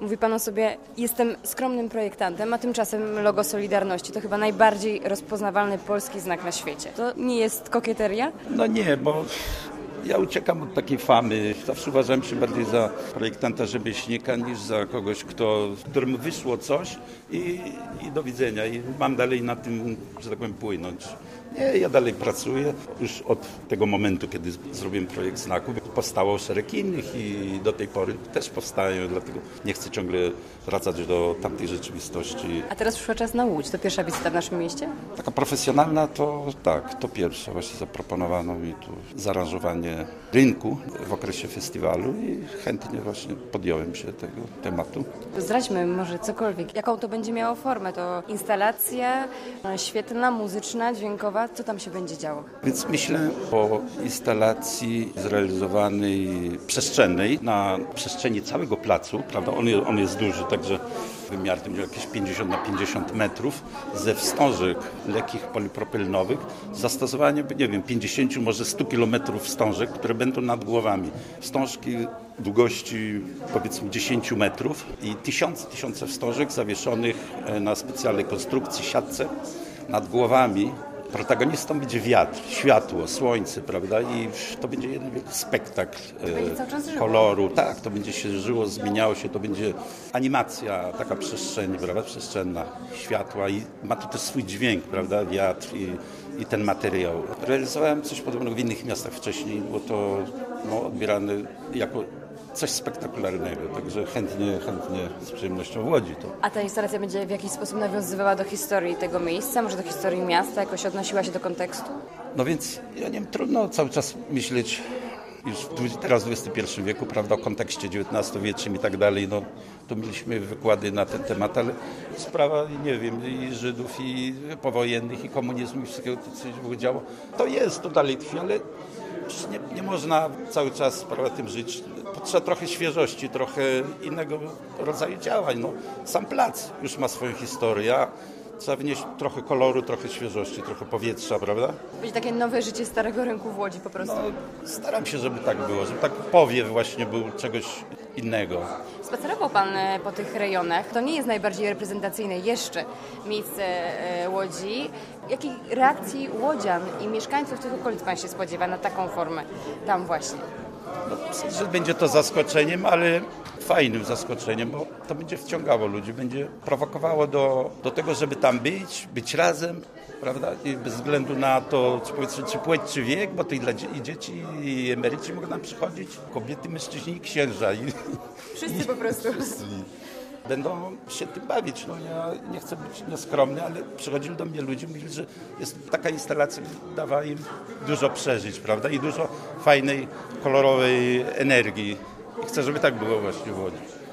Mówi Pan o sobie, jestem skromnym projektantem, a tymczasem logo Solidarności to chyba najbardziej rozpoznawalny polski znak na świecie. To nie jest kokieteria? No nie, bo ja uciekam od takiej famy. Zawsze uważałem się bardziej za projektanta rzemieślnika niż za kogoś, któremu wyszło coś i do widzenia. I mam dalej na tym, że tak powiem, płynąć. Nie, ja dalej pracuję. Już od tego momentu, kiedy zrobiłem projekt znaku, powstało szereg innych i do tej pory też powstają, dlatego nie chcę ciągle wracać do tamtej rzeczywistości. A teraz przyszła czas na Łódź. To pierwsza wizyta w naszym mieście? Taka profesjonalna to tak, to pierwsza. Właśnie zaproponowano mi tu zaaranżowanie rynku w okresie festiwalu i chętnie właśnie podjąłem się tego tematu. Zdradźmy może cokolwiek. Jaką to będzie miało formę? To instalacja świetlna, muzyczna, dźwiękowa? Co tam się będzie działo? Więc myślę o instalacji zrealizowanej przestrzennej na przestrzeni całego placu, prawda? On jest duży, także wymiar to będzie jakieś 50 na 50 metrów ze wstążek lekkich polipropylenowych z zastosowaniem, nie wiem, 50, może 100 kilometrów wstążek, które będą nad głowami. Wstążki długości powiedzmy 10 metrów i tysiące wstążek zawieszonych na specjalnej konstrukcji, siatce nad głowami. Protagonistą będzie wiatr, światło, słońce, prawda? I to będzie jeden wielki spektakl koloru. Tak, to będzie się żyło, zmieniało się, to będzie animacja, taka przestrzeń, prawda? Przestrzenna, światła i ma to też swój dźwięk, prawda? Wiatr i ten materiał. Realizowałem coś podobnego w innych miastach wcześniej, było to odbierane jako coś spektakularnego, także chętnie z przyjemnością w Łodzi to. A ta instalacja będzie w jakiś sposób nawiązywała do historii tego miejsca, może do historii miasta, jakoś odnosiła się do kontekstu? No więc, ja nie wiem, trudno cały czas myśleć już teraz w XXI wieku, prawda, o kontekście XIX-wiecznym i tak dalej, no to mieliśmy wykłady na ten temat, ale sprawa, nie wiem, i Żydów, i powojennych, i komunizmu, i wszystkiego, co się działo, to jest, to dalej tkwi, ale nie można cały czas, prawda, tym żyć. Potrzeba trochę świeżości, trochę innego rodzaju działań. No, sam plac już ma swoją historię. Trzeba wnieść trochę koloru, trochę świeżości, trochę powietrza, prawda? Będzie takie nowe życie Starego Rynku w Łodzi po prostu. No, staram się, żeby tak było, żeby tak powiew właśnie był czegoś innego. Spacerował Pan po tych rejonach. To nie jest najbardziej reprezentacyjne jeszcze miejsce Łodzi. Jakiej reakcji łodzian i mieszkańców tych okolic Pan się spodziewa na taką formę tam właśnie? No, myślę, że będzie to zaskoczeniem, ale fajnym zaskoczeniem, bo to będzie wciągało ludzi, będzie prowokowało do tego, żeby tam być razem, prawda? I bez względu na to, czy płeć, czy wiek, bo to i dzieci, i emeryci mogą nam przychodzić, kobiety, mężczyźni i księża. Wszyscy po prostu. Wszyscy. Będą się tym bawić. No, ja nie chcę być nieskromny, ale przychodzili do mnie ludzie, mówili, że jest taka instalacja, dawała im dużo przeżyć, prawda? I dużo fajnej, kolorowej energii. I chcę, żeby tak było właśnie w Łodzi.